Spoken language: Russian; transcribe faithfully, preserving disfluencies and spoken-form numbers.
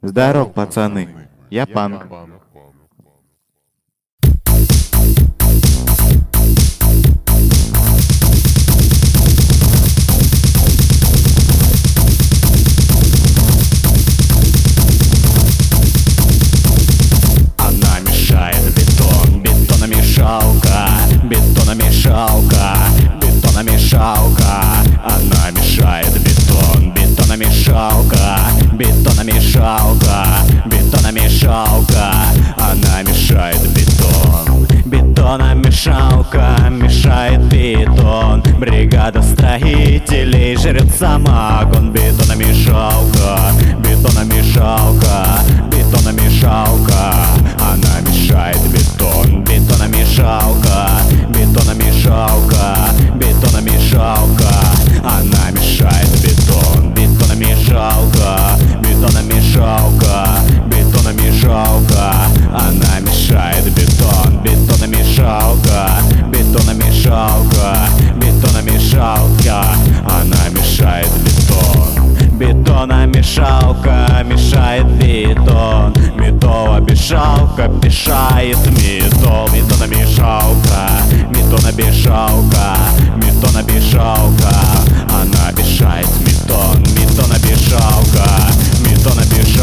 Здоров, пацаны, я панк. Она мешает бетон, бетономешалка, бетономешалка, бетономешалка. Она мешает бетон, бетономешалка, бетономешалка, бетономешалка. Она мешает бетон, бетономешалка, мешает бетон. Бригада строителей жрет самогон. Бетономешалка, бетономешалка, бетономешалка. Она мешает бетон, бетономешалка, бетономешалка, бетономешалка. Она мешает бетон, бетономешалка, бетономешалка, бетономешалка. Она мешает бетон, бетономешалка, бетономешалка, бетономешалка. Она мешает бетон, бетономешалка, мешает бетон. Металлобешалка мешает металл. Металломешалка, металломешалка, металломешалка. Она мешает метон, металломешалка, металломешалка.